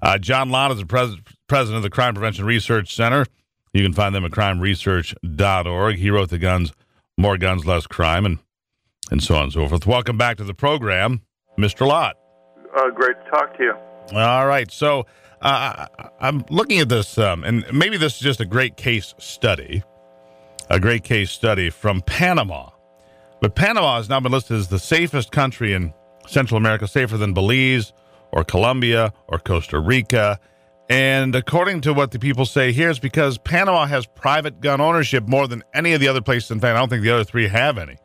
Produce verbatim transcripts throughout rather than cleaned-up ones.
Uh, John Lott is the pres- president of the Crime Prevention Research Center. You can find them at crime research dot org. He wrote the Guns, More Guns, Less Crime, and, and so on and so forth. Welcome back to the program, Mister Lott. Uh, great to talk to you. All right. So uh, I'm looking at this, um, and maybe this is just a great case study, a great case study from Panama. But Panama has now been listed as the safest country in Central America, safer than Belize or Colombia or Costa Rica. And according to what the people say here, it's because Panama has private gun ownership more than any of the other places. In fact, I don't think the other three have any.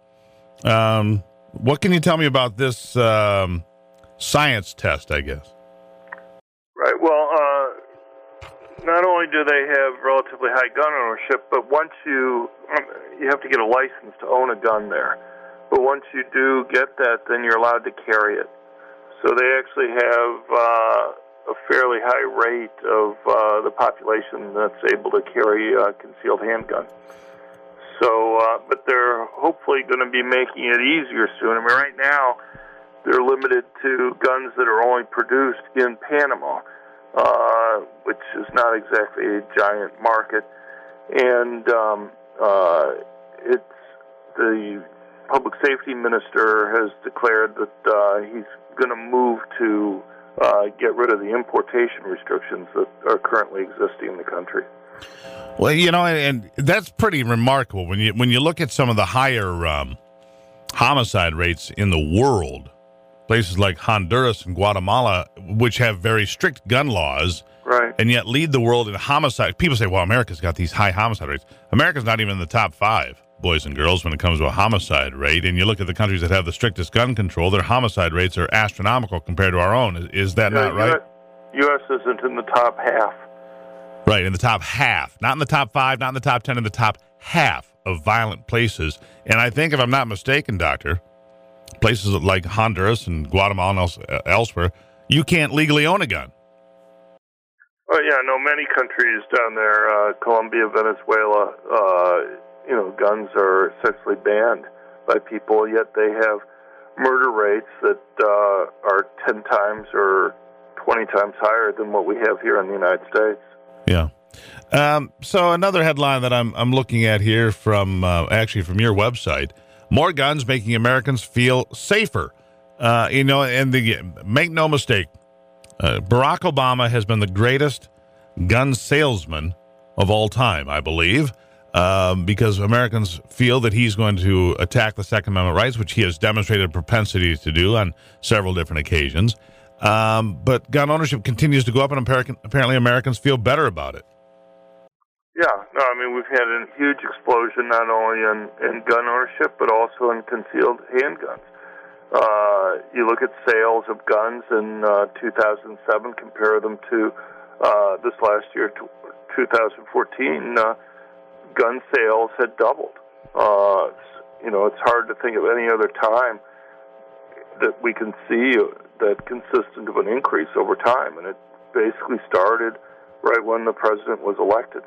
Um, what can you tell me about this um, science test, I guess? Right. Well, uh, not only do they have relatively high gun ownership, but once you you have to get a license to own a gun there. But once you do get that, then you're allowed to carry it. So they actually have uh, a fairly high rate of uh, the population that's able to carry a concealed handgun. So, uh, but they're hopefully going to be making it easier soon. I mean, right now, they're limited to guns that are only produced in Panama, uh, which is not exactly a giant market. And um, uh, it's the public safety minister has declared that uh, he's going to move to uh, get rid of the importation restrictions that are currently existing in the country. Well, you know, and that's pretty remarkable when you when you look at some of the higher um, homicide rates in the world. Places like Honduras and Guatemala, which have very strict gun laws, right, and yet lead the world in homicide. People say, well, America's got these high homicide rates. America's not even in the top five, boys and girls, when it comes to a homicide rate. And you look at the countries that have the strictest gun control, their homicide rates are astronomical compared to our own. Is, is that yeah, not right? U S isn't in the top half. Right, in the top half. Not in the top five, not in the top ten, in the top half of violent places. And I think, if I'm not mistaken, Doctor, places like Honduras and Guatemala and else, uh, elsewhere, you can't legally own a gun. Oh, yeah, no, many countries down there, uh, Colombia, Venezuela, uh, you know, guns are essentially banned by people, yet they have murder rates that uh, are ten times or twenty times higher than what we have here in the United States. Yeah. Um, so another headline that I'm I'm looking at here from, uh, actually from your website, more guns making Americans feel safer. Uh, you know, and the, make no mistake, uh, Barack Obama has been the greatest gun salesman of all time, I believe, um, because Americans feel that he's going to attack the Second Amendment rights, which he has demonstrated a propensity to do on several different occasions. Um, but gun ownership continues to go up, and apparently Americans feel better about it. Yeah, no, I mean, we've had a huge explosion not only in, in gun ownership, but also in concealed handguns. Uh, you look at sales of guns in uh, two thousand seven, compare them to uh, this last year, two thousand fourteen, uh, gun sales had doubled. Uh, you know, it's hard to think of any other time that we can see that consistent of an increase over time, and it basically started right when the president was elected.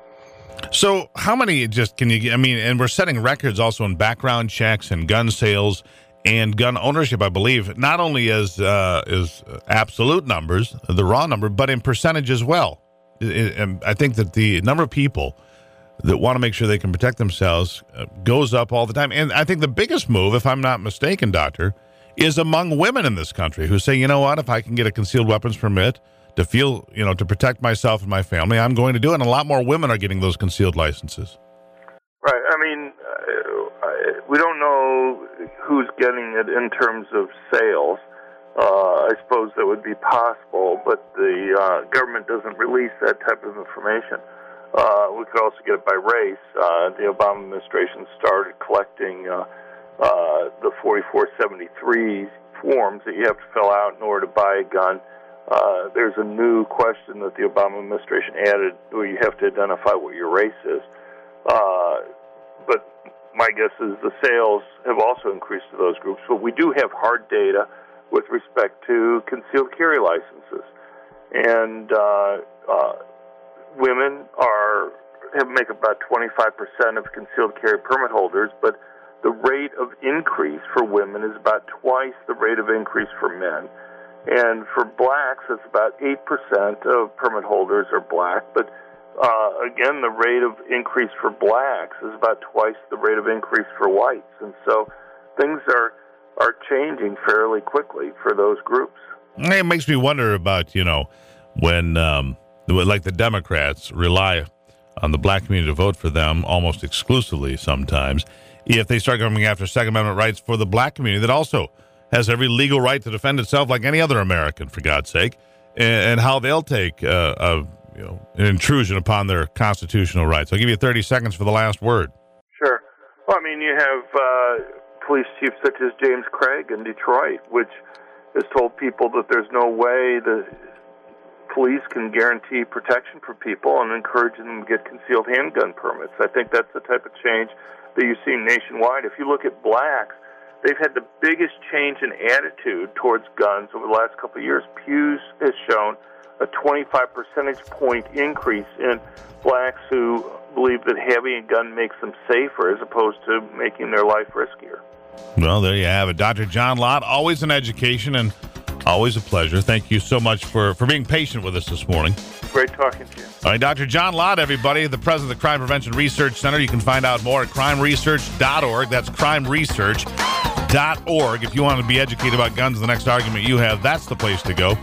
So how many just can you, I mean, and we're setting records also in background checks and gun sales and gun ownership, I believe, not only as, uh, as absolute numbers, the raw number, but in percentage as well. And I think that the number of people that want to make sure they can protect themselves uh, goes up all the time. And I think the biggest move, if I'm not mistaken, Doctor, is among women in this country who say, you know what, if I can get a concealed weapons permit to feel, you know, to protect myself and my family, I'm going to do it. And a lot more women are getting those concealed licenses. Right. I mean, uh, we don't know who's getting it in terms of sales. Uh, I suppose that would be possible, but the uh, government doesn't release that type of information. Uh, we could also get it by race. Uh, the Obama administration started collecting uh, uh, the forty-four seventy-three forms that you have to fill out in order to buy a gun. Uh, there's a new question that the Obama administration added where you have to identify what your race is. Uh, but my guess is the sales have also increased to those groups. But we do have hard data with respect to concealed carry licenses. And uh, uh, women are have make about twenty-five percent of concealed carry permit holders, but the rate of increase for women is about twice the rate of increase for men. And for blacks, it's about eight percent of permit holders are black. But uh, again, the rate of increase for blacks is about twice the rate of increase for whites. And so things are, are changing fairly quickly for those groups. It makes me wonder about, you know, when, um, like the Democrats rely on the black community to vote for them almost exclusively sometimes, if they start coming after Second Amendment rights for the black community that also has every legal right to defend itself like any other American, for God's sake, and, and how they'll take uh, a, you know, an intrusion upon their constitutional rights. I'll give you thirty seconds for the last word. Sure. Well, I mean, you have uh, police chiefs such as James Craig in Detroit, which has told people that there's no way the police can guarantee protection for people and encouraging them to get concealed handgun permits. I think that's the type of change that you see nationwide. If you look at blacks, they've had the biggest change in attitude towards guns over the last couple of years. Pew has shown a twenty-five percentage point increase in blacks who believe that having a gun makes them safer as opposed to making their life riskier. Well, there you have it. Doctor John Lott, always an education and always a pleasure. Thank you so much for, for being patient with us this morning. Great talking to you. All right, Doctor John Lott, everybody, the president of the Crime Prevention Research Center. You can find out more at crime research dot org. That's crime research dot org. If you want to be educated about guns, the next argument you have, that's the place to go.